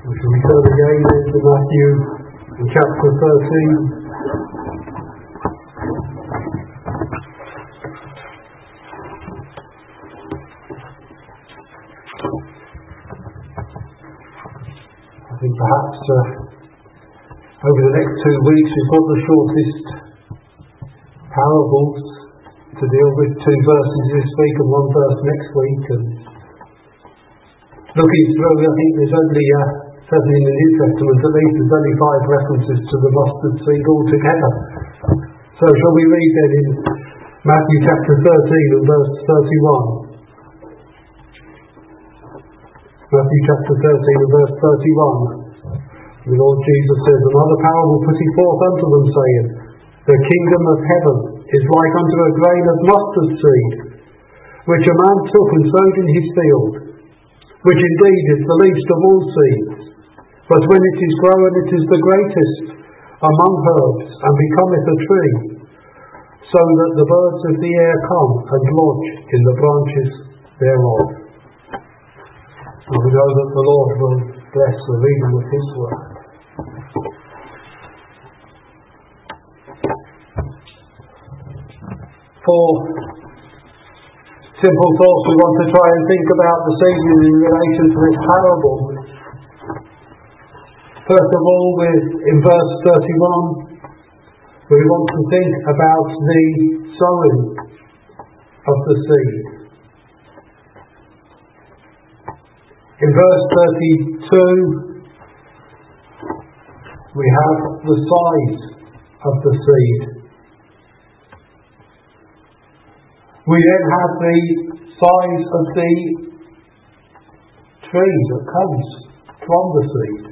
We shall return again to Matthew chapter 13. I think perhaps over the next 2 weeks we've got the shortest parables to deal with, 2 verses this week and 1 verse next week, and looking through, I think there's only certainly in the New Testament at least, there's only 5 references to the mustard seed altogether. So shall we read then in Matthew chapter 13 and verse 31. Matthew chapter 13 and verse 31. The Lord Jesus says, "Another parable put he forth unto them, saying, The kingdom of heaven is like unto a grain of mustard seed, which a man took and sowed in his field, which indeed is the least of all seeds. But when it is grown, it is the greatest among herbs, and becometh a tree, so that the birds of the air come and lodge in the branches thereof." And we know that the Lord will bless the reading of His word. Four simple thoughts we want to try and think about this evening in relation to this parable. First of all, in verse 31, we want to think about the sowing of the seed. In verse 32, we have the size of the seed. We then have the size of the tree that comes from the seed.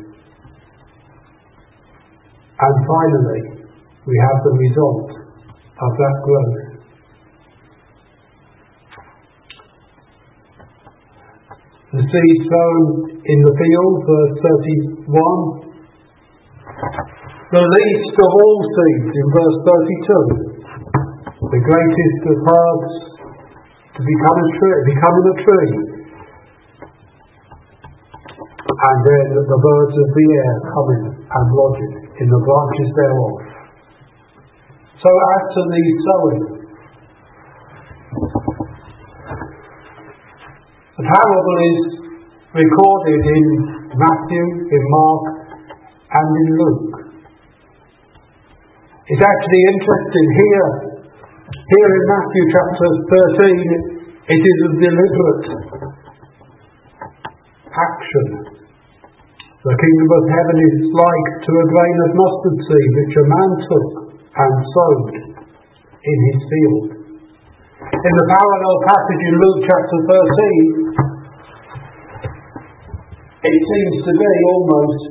And finally, we have the result of that growth. The seed sown in the field, verse 31. The least of all seeds, in verse 32. The greatest of herbs to becoming a tree. And then the birds of the air coming and lodging in the branches thereof. So as to the sowing, the parable is recorded in Matthew, in Mark, and in Luke. It's actually interesting here in Matthew chapter 13, it is a deliberate action. The kingdom of heaven is like to a grain of mustard seed which a man took and sowed in his field. In the parallel passage in Luke chapter 13, it seems to be almost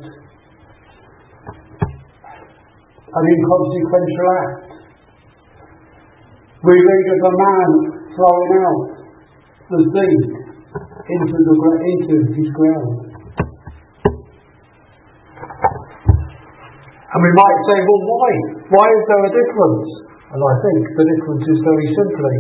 an inconsequential act. We read of a man throwing out the seed into his ground. And we might say, well, why? Why is there a difference? And I think the difference is very simply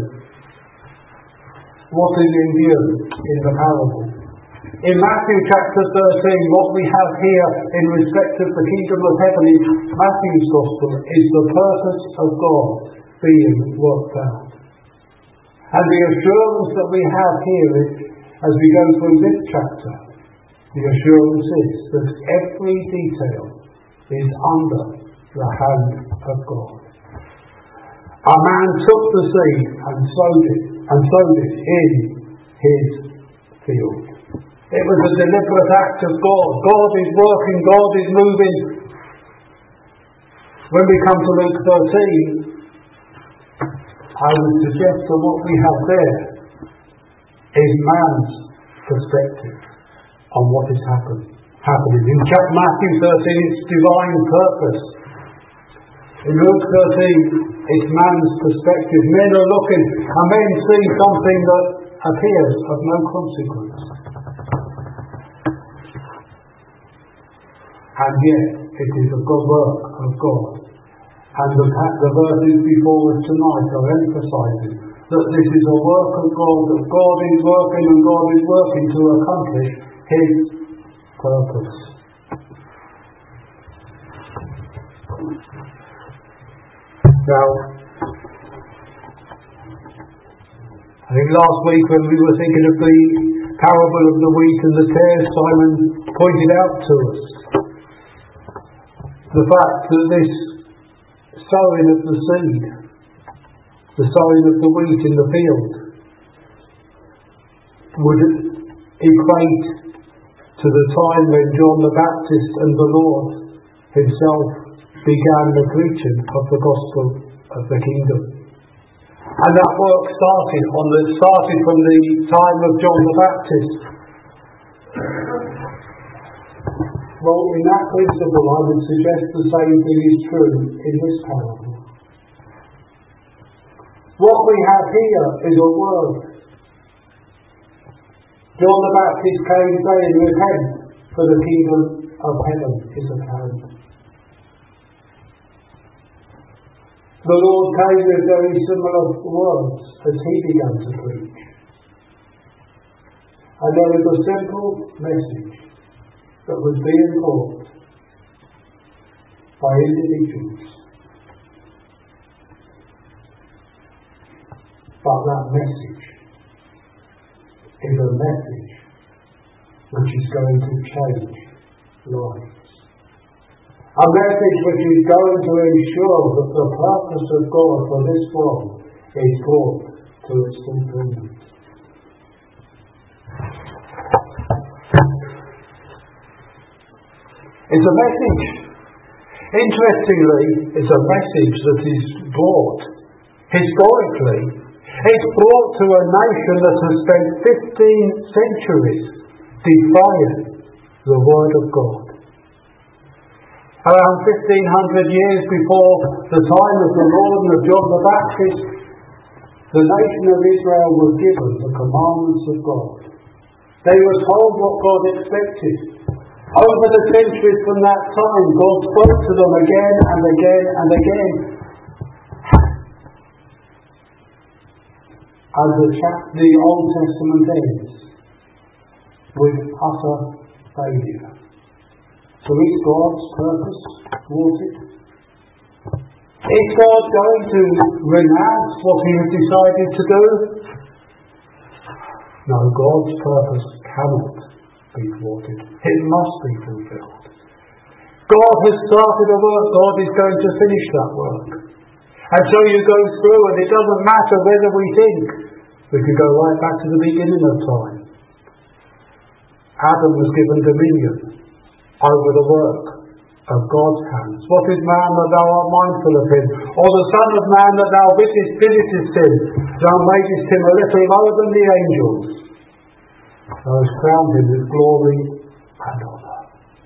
what is in view in the parable. In Matthew chapter 13, what we have here in respect of the kingdom of heaven in Matthew's gospel is the purpose of God being worked out. And the assurance that we have here is, as we go through this chapter, the assurance is that every detail is under the hand of God. A man took the seed and sowed it in his field. It was a deliberate act of God. God is working, God is moving. When we come to Luke 13, I would suggest that what we have there is man's perspective on what is happening. In Matthew 13, it's divine purpose. In Luke 13, it's man's perspective. Men are looking, and men see something that appears of no consequence. And yet, it is a good work of God. And the verses before us tonight are emphasizing that this is a work of God, that God is working and God is working to accomplish His purpose. Now, I think last week when we were thinking of the parable of the wheat and the tares, Simon pointed out to us the fact that this sowing of the seed, the sowing of the wheat in the field, would equate to the time when John the Baptist and the Lord himself began the preaching of the gospel of the kingdom. And that work started from the time of John the Baptist. Well, in that principle, I would suggest the same thing is true in this parable. What we have here is a word. John the Baptist came saying, "Repent, for the kingdom of heaven is at hand." The Lord came with very similar words as he began to preach. And there was a simple message that was being taught by individuals. But that message is a message which is going to change lives. A message which is going to ensure that the purpose of God for this world is brought to its fulfillment. It's a message. Interestingly, it's a message that is brought historically. It's brought to a nation that has spent 15 centuries defying the Word of God. Around 1500 years before the time of the Lord and of John the Baptist, the nation of Israel was given the commandments of God. They were told what God expected. Over the centuries from that time, God spoke to them again and again and again. And the Old Testament ends with utter failure. So is God's purpose thwarted? Is God going to renounce what he has decided to do? No, God's purpose cannot be thwarted. It must be fulfilled. God has started a work. God is going to finish that work. And so you go through, and it doesn't matter whether we think. We could go right back to the beginning of time. Adam was given dominion over the work of God's hands. What is man that thou art mindful of him? Or the Son of Man that thou visitest him? Thou madest him a little lower than the angels. Thou hast crowned him with glory and honour.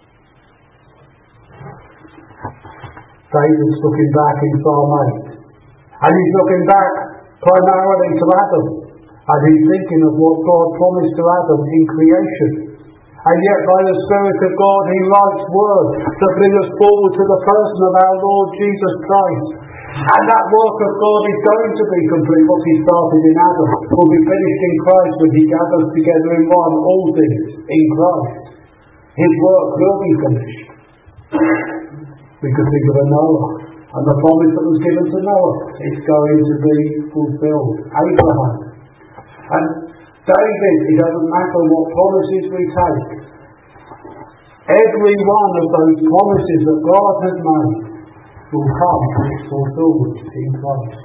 David's looking back in Psalm 8. And he's looking back primarily to Adam. And he's thinking of what God promised to Adam in creation. And yet by the Spirit of God he writes words to bring us forward to the person of our Lord Jesus Christ. And that work of God is going to be complete. What he started in Adam will be finished in Christ when he gathers together in one all things in Christ. His work will be finished. We could think of a Noah and the promise that was given to Noah. It's going to be fulfilled. Abraham. And David, it doesn't matter what promises we take. Every one of those promises that God has made will come to its fulfillment in Christ.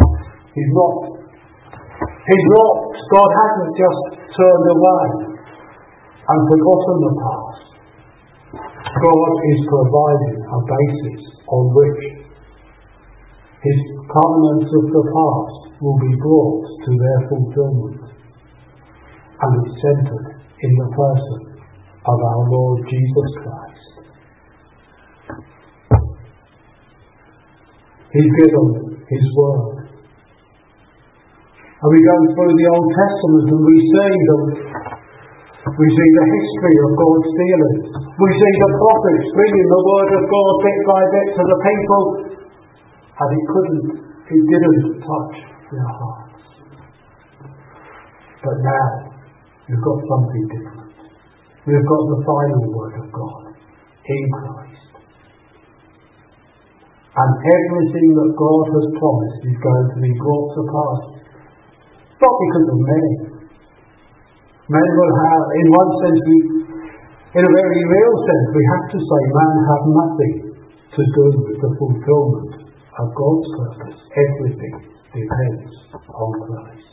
God hasn't just turned away and forgotten the past. God is providing a basis on which his covenants of the past will be brought to their fulfillment. And it's centred in the person of our Lord Jesus Christ. He's given his word. And we go through the Old Testament and we see the history of God's dealings. We see the prophets bringing the word of God bit by bit to the people, and it didn't touch their hearts. But now we've got something different. We've got the final word of God in Christ. And everything that God has promised is going to be brought to pass. Not because of men. Men will have, in one sense, in a very real sense, we have to say man have nothing to do with the fulfillment of God's purpose. Everything depends on Christ.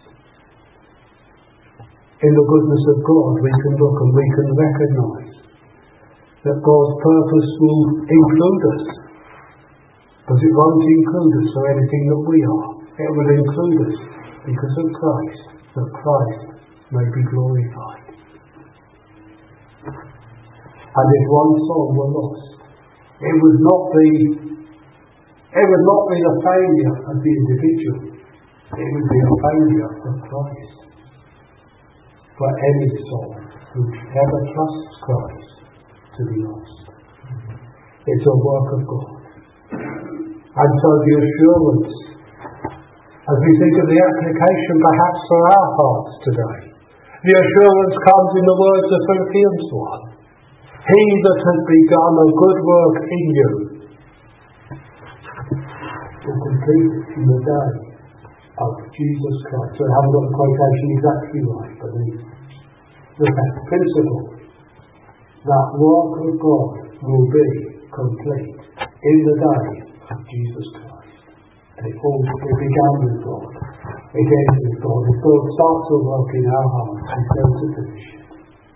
In the goodness of God, we can look and we can recognise that God's purpose will include us. But it won't include us for anything that we are. It will include us because of Christ, that Christ may be glorified. And if one soul were lost, it would not be the failure of the individual. It would be a failure of Christ. For any soul who ever trusts Christ to be lost. It's a work of God. And so the assurance, as we think of the application perhaps for our hearts today, the assurance comes in the words of Philippians 1. He that has begun a good work in you will complete it in the day of Jesus Christ. So I haven't got the quotation exactly right, but the principle that work of God will be complete in the day of Jesus Christ. It began with God. It ends with God. If God starts to work in our hearts, He's going to finish it.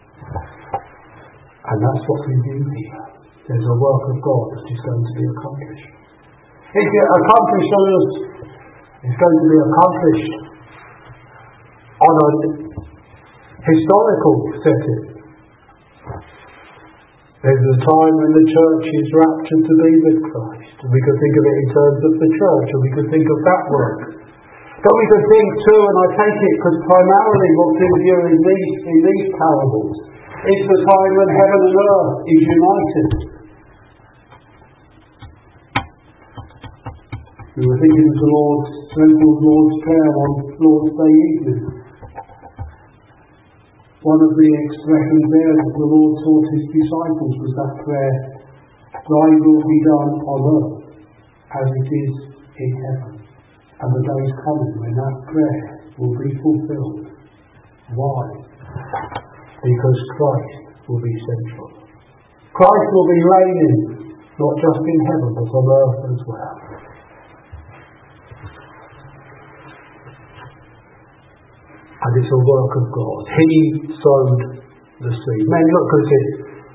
And that's what we do here. There's a work of God that is going to be accomplished. It's accomplished on us. It's going to be accomplished on a historical setting. There's a time when the church is raptured to be with Christ. And we could think of it in terms of the church, and we could think of that work. But we could think too, and I take it because primarily what's in view in these parables, it's the time when heaven and earth is united. We were thinking of the Lord's Prayer on Lord's Day evening. One of the expressions there that the Lord taught His disciples was that prayer, Thy will be done on earth as it is in heaven. And the day is coming when that prayer will be fulfilled. Why? Because Christ will be central. Christ will be reigning, not just in heaven, but on earth as well. And it's a work of God. He sowed the seed. Men, look at it.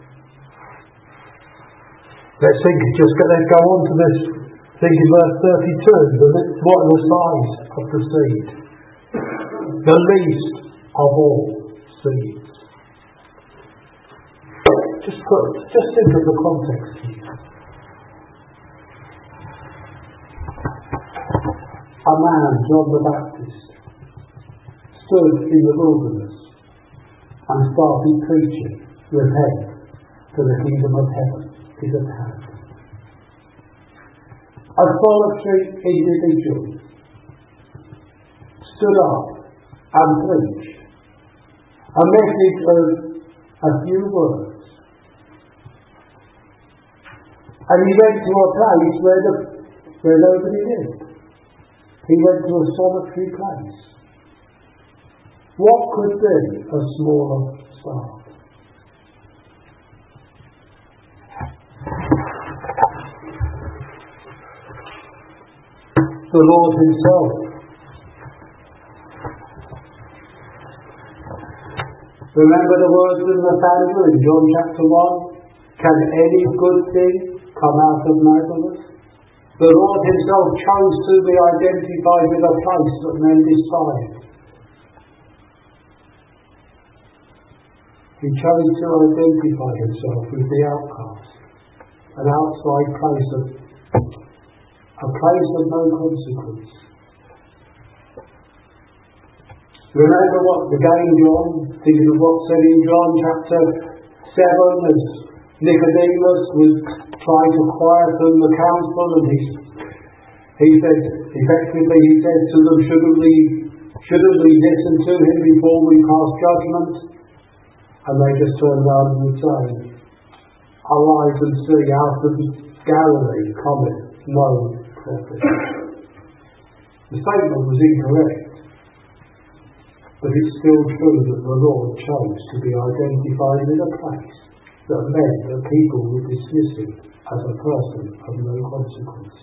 Let's go on to this. Think in verse 32. What are the size of the seed? The least of all seeds. Just think of the context here. A man, John the Baptist, stood in the wilderness and started preaching, repent, for the kingdom of heaven is at hand. A solitary individual stood up and preached a message of a few words. And he went to a place where nobody lived. He went to a solitary place. What could be a smaller start? The Lord Himself. Remember the words of Nathanael in John chapter 1? Can any good thing come out of Nazareth? The Lord Himself chose to be identified with a place that men despised. He chose to identify Himself with the outcast, an outside place a place of no consequence. Remember what again John, thinking of what's said in John chapter 7 as Nicodemus was trying to quieten the council, and he said to them, shouldn't we listen to him before we pass judgment? And they just turned around and would say, arise and see, out of Galilee cometh no profit. The statement was incorrect, but it's still true that the Lord chose to be identified in a place that meant that people would dismiss him as a person of no consequence.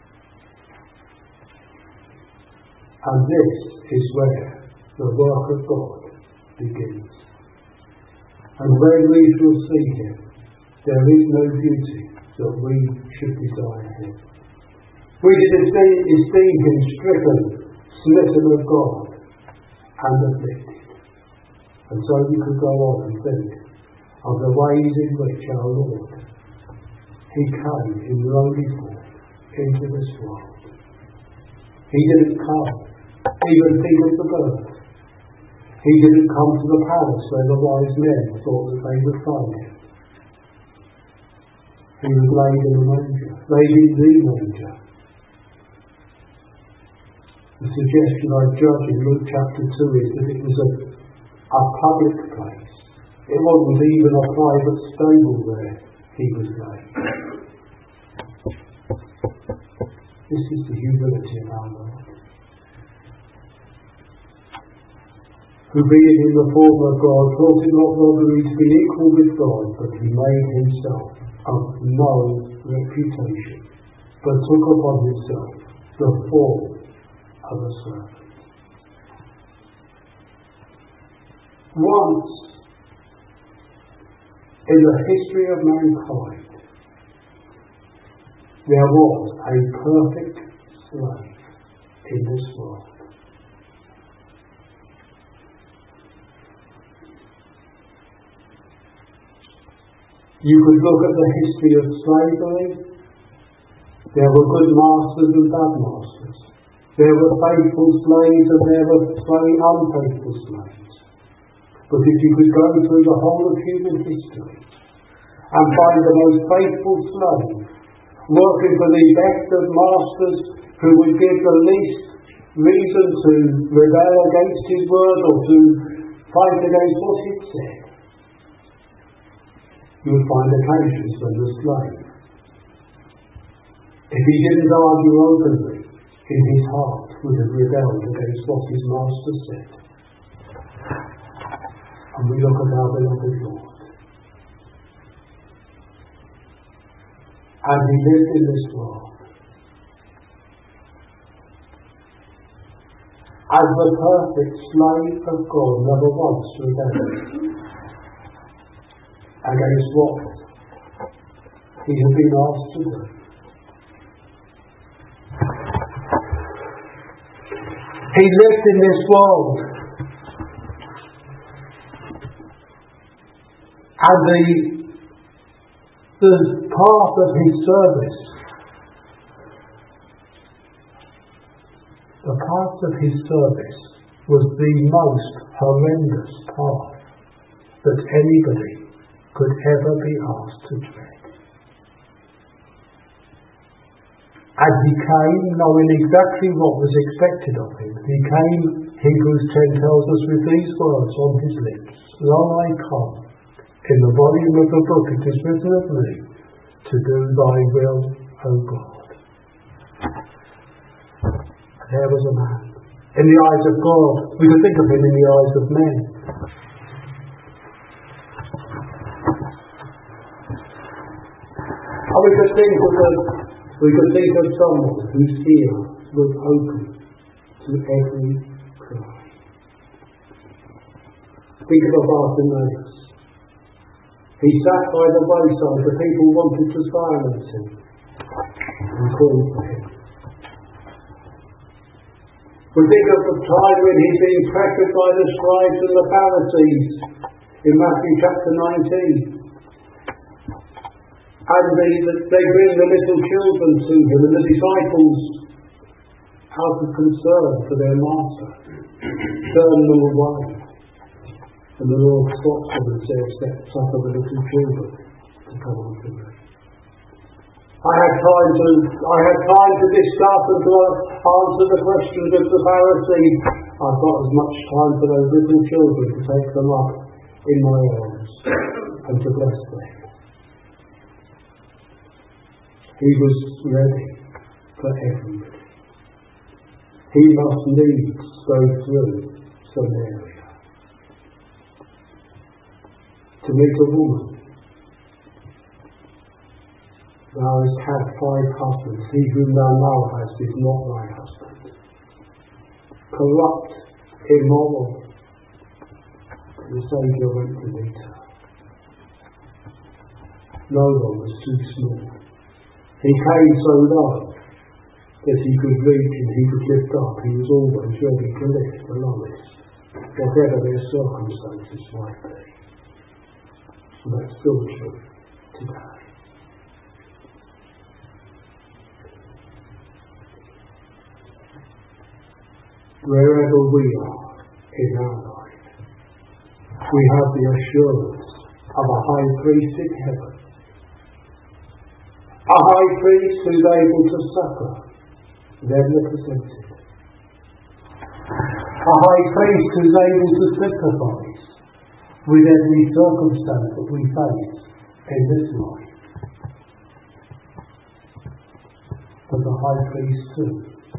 And this is where the work of God begins. And when we shall see him, there is no beauty that we should desire him. We should esteem him stricken, smitten of God, and afflicted. And so we could go on and think of the ways in which our Lord, he came in lowly form into this world. He didn't come even think of the birth. He didn't come to the palace where the wise men thought that they would find him. He was laid in a manger, laid in the manger. The suggestion I judge in Luke chapter 2 is that it was a public place. It wasn't even a private stable where he was laid. This is the humility of our Lord, who being in the form of God, thought it not robbery to be equal with God, but he made himself of no reputation, but took upon himself the form of a servant. Once in the history of mankind, there was a perfect slave in this world. You could look at the history of slavery. There were good masters and bad masters. There were faithful slaves and there were unfaithful slaves. But if you could go through the whole of human history and find the most faithful slave working for the best of masters who would give the least reason to rebel against his word or to fight against what he said, you would find occasions when the slave, if he didn't argue openly, in his heart would have rebelled against what his master said. And we look at our beloved Lord. And he lived in this world as the perfect slave of God, never once rebelled against what he had been asked to do. He lived in this world, and the path of his service, was the most horrendous path that anybody could ever be asked to tread. As he came, knowing exactly what was expected of him, he came, Hebrews 10 tells us, with these words on his lips: Lo, I come, in the volume of the book it is written of me, to do thy will, O God. There was a man. In the eyes of God, we could think of him in the eyes of men. And we could think of someone whose ear was open to every cry. Think of Bartimaeus. He sat by the wayside. The people wanted to silence him and called for him. We think of the time when he's being pressured by the scribes and the Pharisees in Matthew chapter 19. And they bring the little children to him, and the disciples, out of concern for their master, turn them away. And the Lord stops them and says, suffer the little children to come unto me. I had time to discuss and to answer the questions of the Pharisees. I've got as much time for those little children to take them up in my arms and to bless them. He was ready for everybody. He must needs go through Samaria to meet a woman. Thou hast had 5 husbands, he whom thou now hast is not thy husband. Corrupt, immoral. The Saviour went to meet her. No one was too small. He came so low that he could reach and he could lift up. He was always ready to lift the lowest, whatever their circumstances might be. And that's still true today. Wherever we are in our life, we have the assurance of a high priest in heaven. A high priest who's able to succor them that are tempted. A high priest who's able to sympathize with every circumstance that we face in this life. But the high priest too,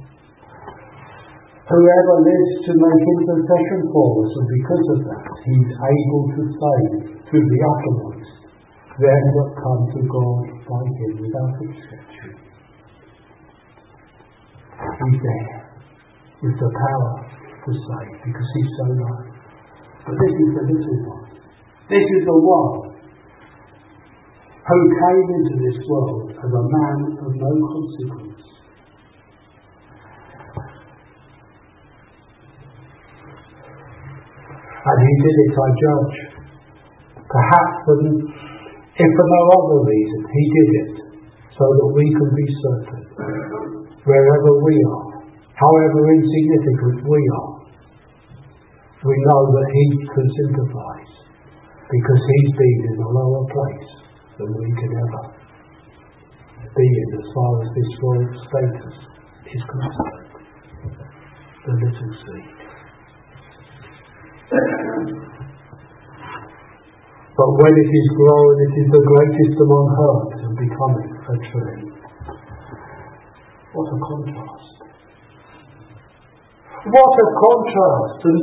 whoever lives to make intercession for us, and because of that, he's able to save to the uttermost them that come to God by him without exception. He's there with the power to save because he's so low. But this is the little one. This is the one who came into this world as a man of no consequence. And he did it, I judge. Perhaps, if for no other reason, he did it so that we can be certain, wherever we are, however insignificant we are, we know that he can sympathize, because he's been in a lower place than we could ever be in as far as this world's status is concerned. The little seed. But when it is grown, it is the greatest among herbs and becoming a tree. What a contrast. What a contrast. And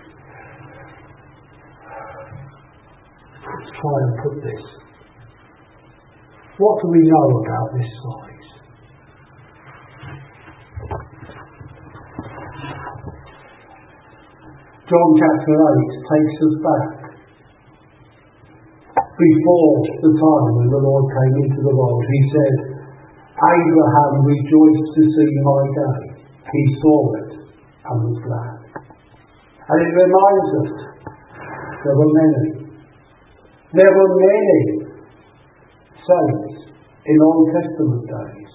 let's try and put this. What do we know about this size? John chapter 8 takes us back before the time when the Lord came into the world. He said, Abraham rejoiced to see my day. He saw it and was glad. And it reminds us there were many saints in Old Testament days.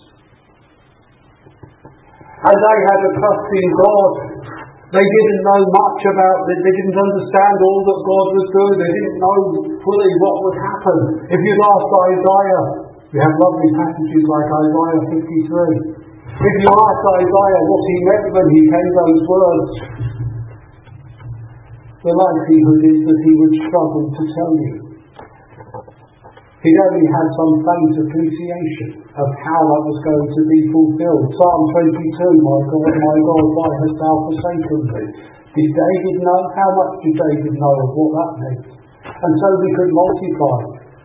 And they had a trust in God. They didn't know much about it. They didn't understand all that God was doing. They didn't know fully what would happen. If you'd asked Isaiah, we have lovely passages like Isaiah 53. If you asked Isaiah what he meant when he came those words, the likelihood is that he would struggle to tell you. He'd only had some faint appreciation of how that was going to be fulfilled. Psalm 22, my God, why hast thou forsaken me? Did David know? How much did David know of what that meant? And so we could multiply.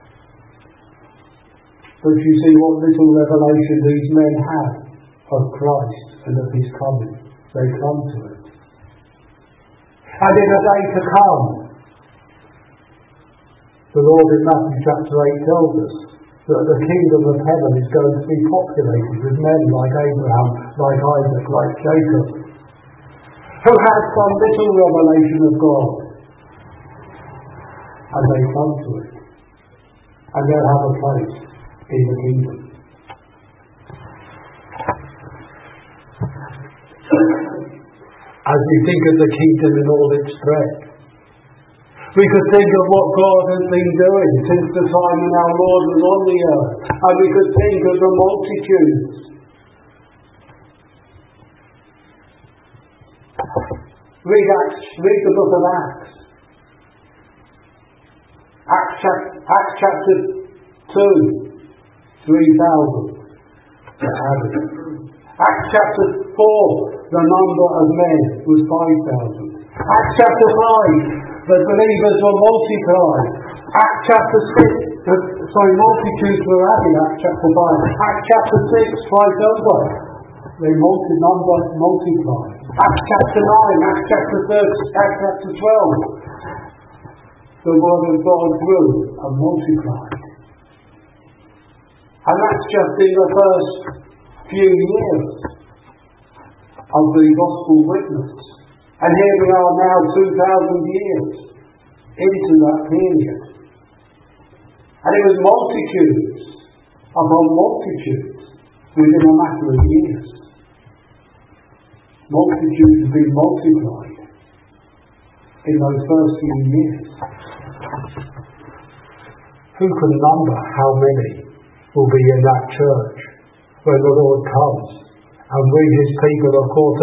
But you see what little revelation these men had of Christ and of his coming. They come to it. And in a day to come, the Lord in Matthew chapter 8 tells us that the kingdom of heaven is going to be populated with men like Abraham, like Isaac, like Jacob, who had some little revelation of God. And they come to it. And they'll have a place in the kingdom. As we think of the kingdom in all its strength, we could think of what God has been doing since the time when our Lord was on the earth. And we could think of the multitudes. Read the book of Acts. Acts chapter 2, 3,000. Acts chapter 4, the number of men was 5,000. Acts chapter 5, the believers were multiplied. Acts chapter 6, multitudes were added. Acts chapter 5. Acts chapter 6, twice over, they multiplied. Acts chapter 9, Acts chapter 13, Acts chapter 12. The word of God grew and multiplied. And that's just in the first few years of the gospel witness. And here we are now 2,000 years into that period. And it was multitudes upon multitudes within a matter of years. Multitudes have been multiplied in those first few years. Who can number how many will be in that church when the Lord comes and we his people are caught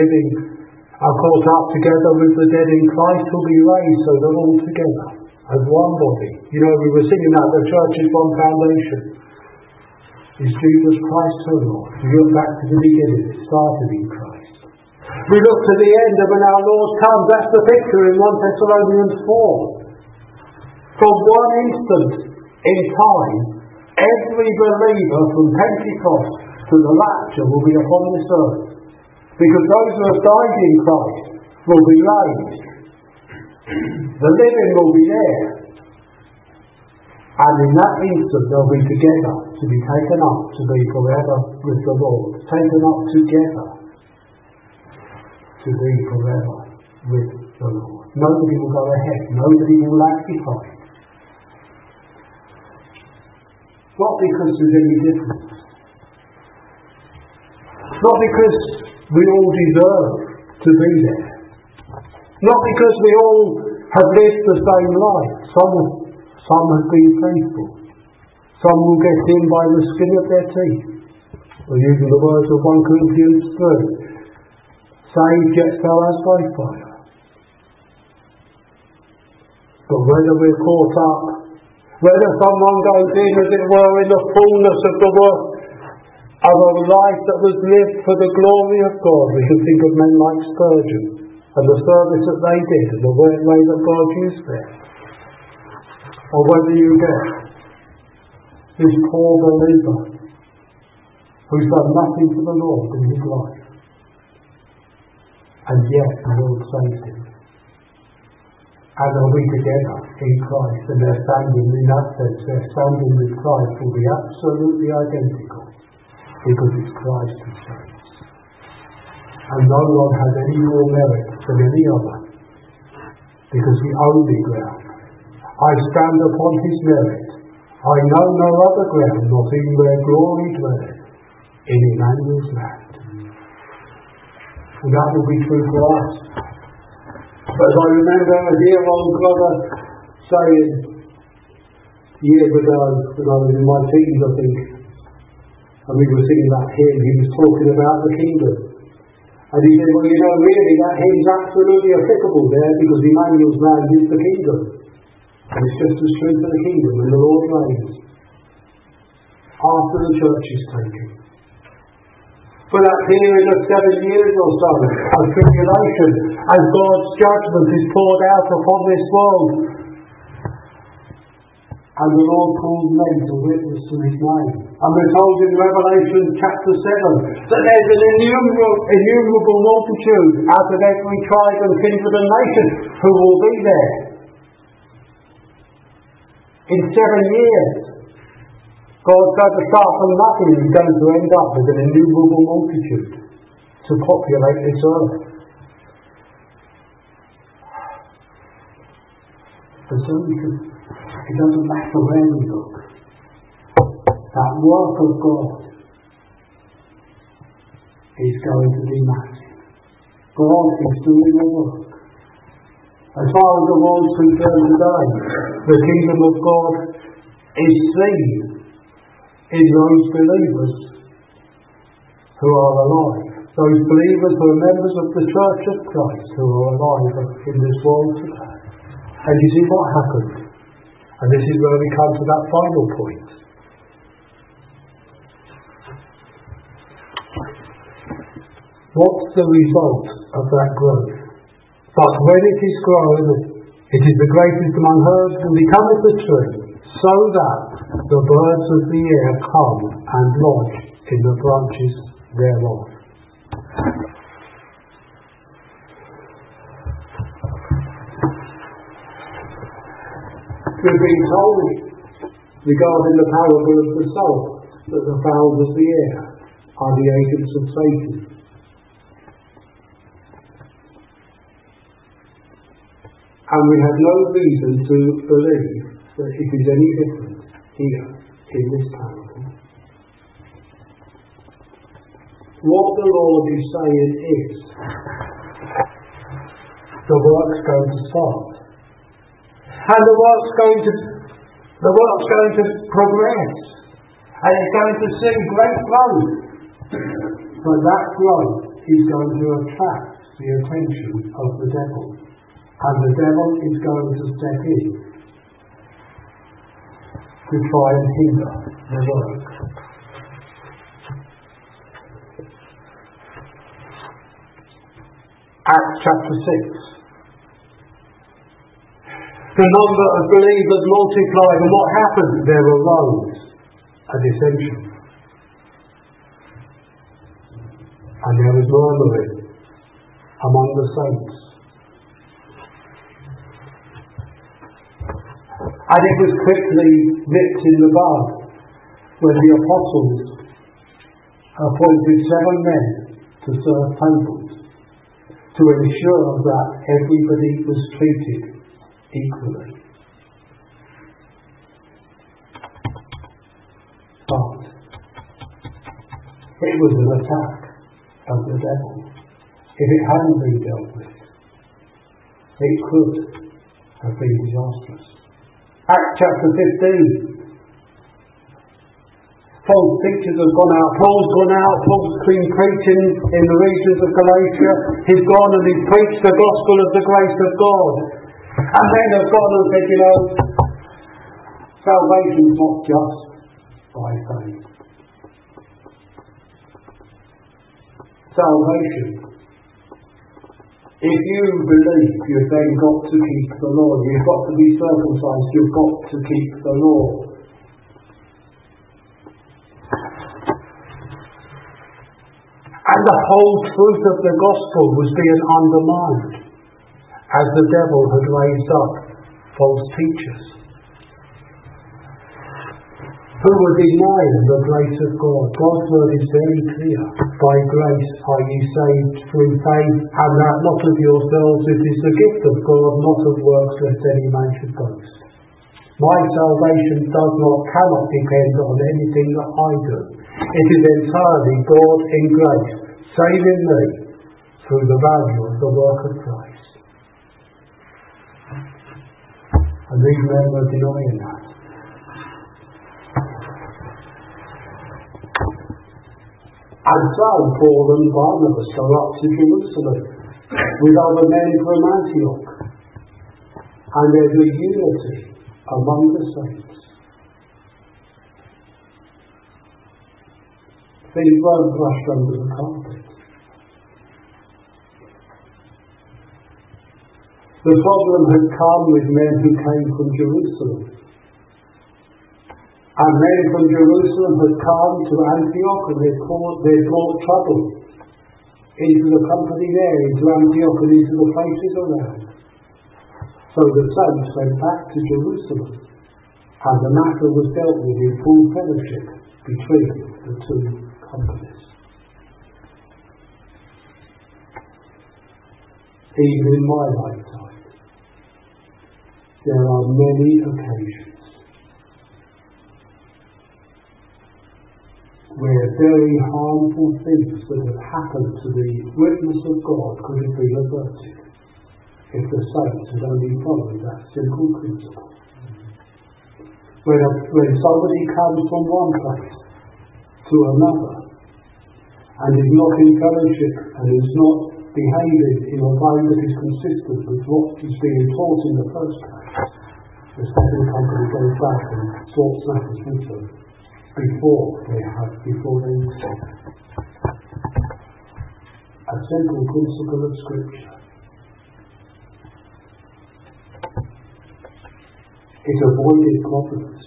up together with the dead in Christ, will be raised so that all together as one body. You know, we were singing that the church is one foundation. Is Jesus Christ her Lord? We look back to the beginning, it started in Christ. We look to the end, and when our Lord comes, that's the picture in 1 Thessalonians 4. From one instant in time, every believer from Pentecost to the rapture will be upon this earth. Because those who have died in Christ will be raised. The living will be there. And in that instant they'll be together to be taken up to be forever with the Lord. Taken up together to be forever with the Lord. Nobody will go ahead. Nobody will lag behind. Not because there's any difference. Not because we all deserve to be there. Not because we all have lived the same life. Some have been faithful. Some will get in by the skin of their teeth. Or using the words of 1 Corinthians 3. Saved yet fell as by fire. But whether we're caught up, whether someone goes in, as it were, in the fullness of the work of a life that was lived for the glory of God. We can think of men like Spurgeon and the service that they did and the way that God used them. Or whether you get this poor believer who's done nothing for the Lord in his life, and yet the Lord saved him. And are we together in Christ, and their standing in that sense, their standing with Christ will be absolutely identical, because it's Christ who saves. And no one has any more merit than any other, because the only ground, I stand upon his merit, I know no other ground, not even where glory dwelleth, in Emmanuel's land. And that will be true for us. But as I remember a dear old brother saying years ago, when I was in my teens, I think, and we were singing that hymn, he was talking about the kingdom. And he said, well, you know, really, that hymn's absolutely applicable there, because Emmanuel's land is the kingdom. And it's just as true for the kingdom when the Lord reigns, after the church is taken. For that period of 7 years or so of tribulation, as God's judgment is poured out upon this world, and the Lord calls men to witness to his name. And we're told in Revelation chapter 7 that there's an innumerable multitude out of every tribe and kindred and nation who will be there. In 7 years, God's going to start from nothing and he's going to end up with an innumerable multitude to populate this earth. And so it doesn't matter where we look. That work of God is going to be massive. God is doing the work. As far as the world's concerned today, the kingdom of God is seen in those believers who are alive. Those believers who are members of the Church of Christ who are alive in this world today. And you see what happened. And this is where we come to that final point. What's the result of that growth? But when it is grown, it is the greatest among herbs, and becometh a tree, so that the birds of the air come and lodge in the branches thereof. We've been told regarding the parable of the soul that the fowls of the air are the agents of Satan. And we have no reason to believe that it is any different here in this parable. What the Lord is saying is, the work's going to start. And the work's going to progress. And it's going to see great growth. But that growth is going to attract the attention of the devil. And the devil is going to step in to try and hinder the work. Acts chapter 6. The number of believers multiplied, and what happened? There arose a dissension. And there was murmuring among the saints. And it was quickly nipped in the bud when the apostles appointed 7 men to serve tables to ensure that everybody was treated equally. But it was an attack of the devil. If it hadn't been dealt with, it could have been disastrous. Acts chapter 15. False teachers have gone out. Paul's gone out. Paul's been preaching in the regions of Galatia. He's gone and he's preached the gospel of the grace of God. And then they've gone and said, salvation's not just by faith. Salvation, if you believe, you've then got to keep the law. You've got to be circumcised. You've got to keep the law. And the whole truth of the gospel was being undermined as the devil had raised up false teachers who were denying the grace of God. God's word is very clear. By grace are ye saved through faith, and that not of yourselves, it is the gift of God, not of works, lest any man should boast. My salvation cannot depend on anything that I do. It is entirely God in grace, saving me through the value of the work of Christ. And these men were denying that. And so Paul and Barnabas go up to Jerusalem with other men from Antioch. And there's a unity among the saints. Things weren't brushed under the carpet. The problem had come with men who came from Jerusalem. And men from Jerusalem had come to Antioch, and they brought trouble into the company there, into Antioch and into the places around. So the saints went back to Jerusalem, and the matter was dealt with in full fellowship between the two companies. Even in my lifetime, there are many occasions where very harmful things that have happened to the witness of God could have been averted if the saints had only followed that simple principle. When somebody comes from one place to another and is not in fellowship and is not behaving in a way that is consistent with what is being taught in the first place, the second company goes back and sorts matters with them before they install. a central principle of Scripture. It avoided problems.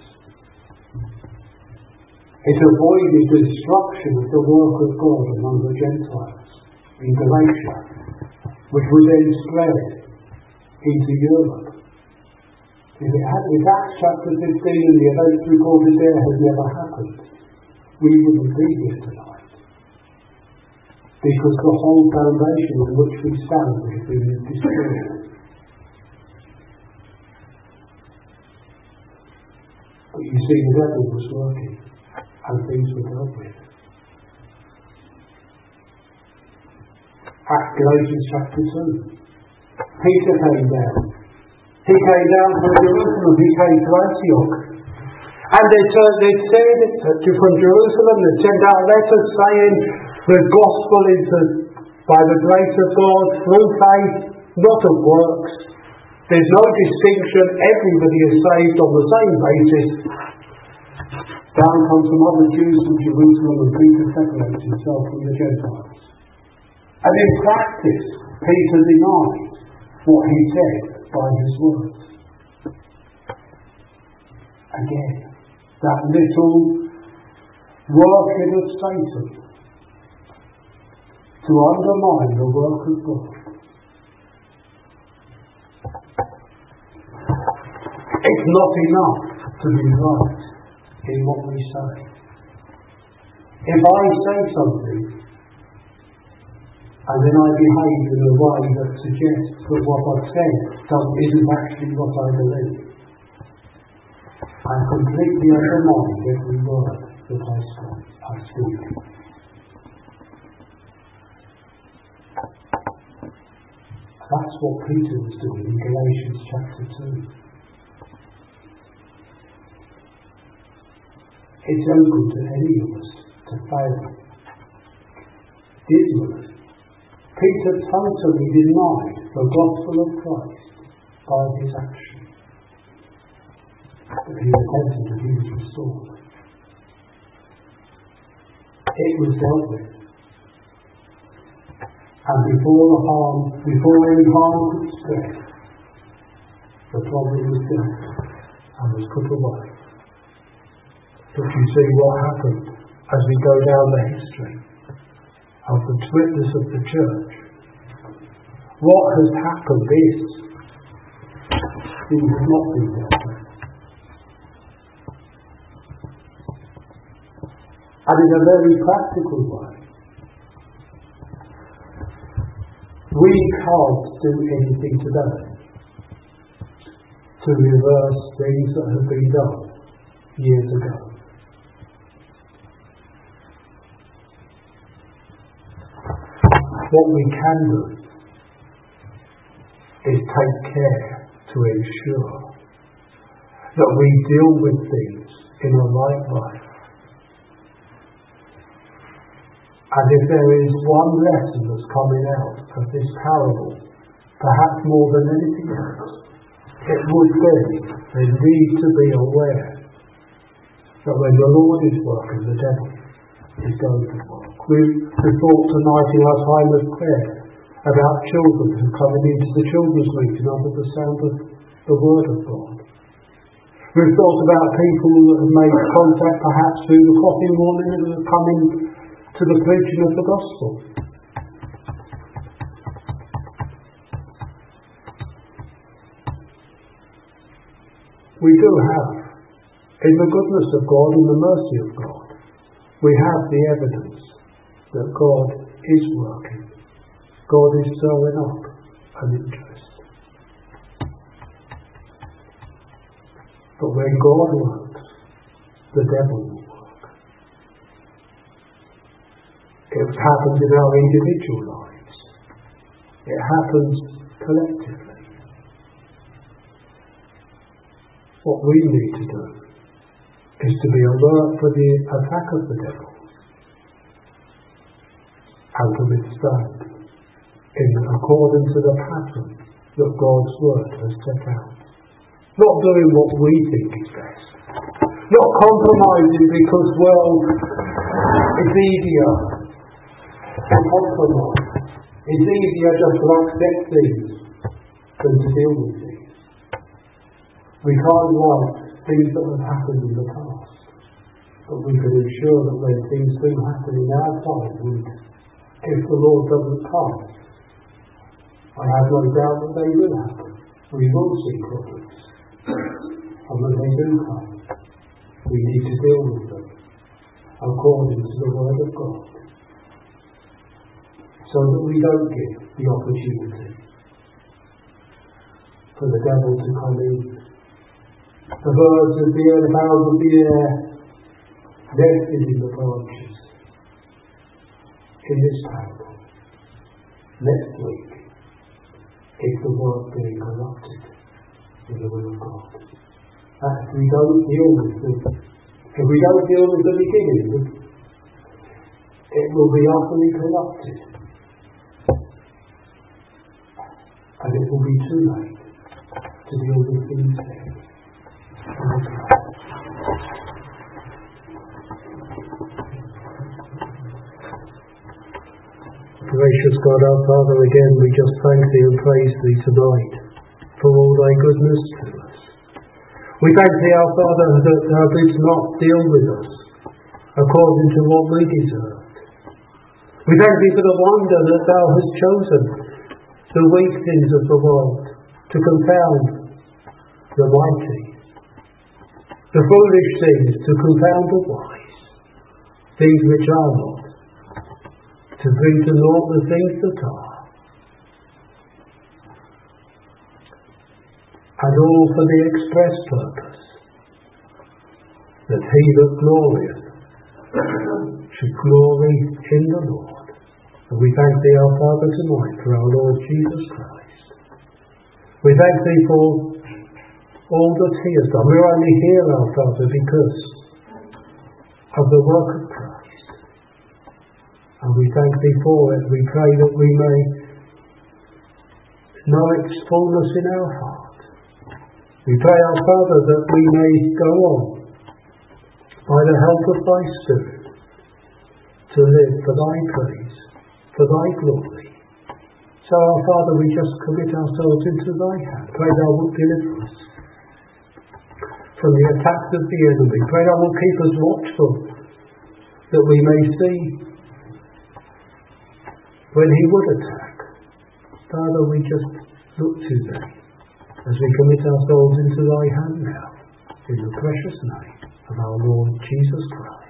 It avoided the destruction of the work of God among the Gentiles in Galatia, which would then spread into Europe. If Acts chapter 15 and the events recorded there had never happened, we wouldn't be here tonight. Because the whole foundation on which we stand has been destroyed. But you see, the devil was working, and things were dealt with. Galatians chapter 2. Peter came down. He came down from Jerusalem. He came to Antioch. And they said from Jerusalem, they sent out letters saying the gospel is by the grace of God through faith, not of works. There's no distinction. Everybody is saved on the same basis. Down comes some other Jews from Jerusalem, and Peter separates himself from the Gentiles. And in practice, Peter denied what he said by his words. Again, that little working of Satan to undermine the work of God. It's not enough to be right in what we say. If I say something and then I behave in a way that suggests that what I've said isn't actually what I believe, I completely undermine every word that I speak. That's what Peter was doing in Galatians chapter 2. It's open to any of us to fail. Dismally, Peter totally denied the gospel of Christ by his action. But he repented and he was restored. It was dealt with. And before any harm could spread, the problem was dealt with and was put away. But you see what happened as we go down the history of the witness of the church. What has happened is things have not been dealt with. And in a very practical way, we can't do anything today to reverse things that have been done years ago. What we can do is take care to ensure that we deal with things in a right way. And if there is one lesson that's coming out of this parable, perhaps more than anything else, it would be the need to be aware that when the Lord is working, the devil is going to work. We thought tonight in our time of prayer about children who are coming into the children's meeting under the sound of the Word of God. We've thought about people that have made contact perhaps through the coffee morning and have come in to the preaching of the gospel. We do have, in the goodness of God, in the mercy of God, we have the evidence that God is working. God is stirring up an interest. But when God works, the devil will work. It happens in our individual lives. It happens collectively. What we need to do is to be alert for the attack of the devil and to withstand in accordance to the pattern that God's Word has set out. Not doing what we think is best. Not compromising because, well, it's easier to compromise It's easier just to accept things than to deal with things. We can't like things that have happened in the past, but we can ensure that when things do happen in our time, if the Lord doesn't come, I have no doubt that they will happen. We will see problems. And when they do come, we need to deal with them according to the Word of God, so that we don't give the opportunity for the devil to come in. The birds of the air, the fowls of the air, nested in the branches. In this parable, next week, is the world being corrupted in the will of God. And if we don't deal with the beginning, it will be utterly corrupted. And it will be too late to deal with these things. Gracious God, our Father, again we just thank Thee and praise Thee tonight for all Thy goodness to us. We thank Thee, our Father, that Thou didst not deal with us according to what we deserved. We thank Thee for the wonder that Thou hast chosen the weak things of the world to confound the mighty, the foolish things to confound the wise, things which are not, to bring to naught the things that are, and all for the express purpose that he that glorieth should glory in the Lord. And we thank Thee, our Father, tonight for our Lord Jesus Christ. We thank Thee for all that He has done. We're only here, our Father, because of the work of Christ. And we thank Thee for it. We pray that we may know its fullness in our heart. We pray, our Father, that we may go on by the help of Thy Spirit to live for Thy praise, for Thy glory. So, our Father, we just commit ourselves into Thy hand. Pray Thou wilt deliver us from the attacks of the enemy. Pray Thou wilt keep us watchful, that we may see when he would attack. Father, we just look to Thee as we commit ourselves into Thy hand now, in the precious name of our Lord Jesus Christ.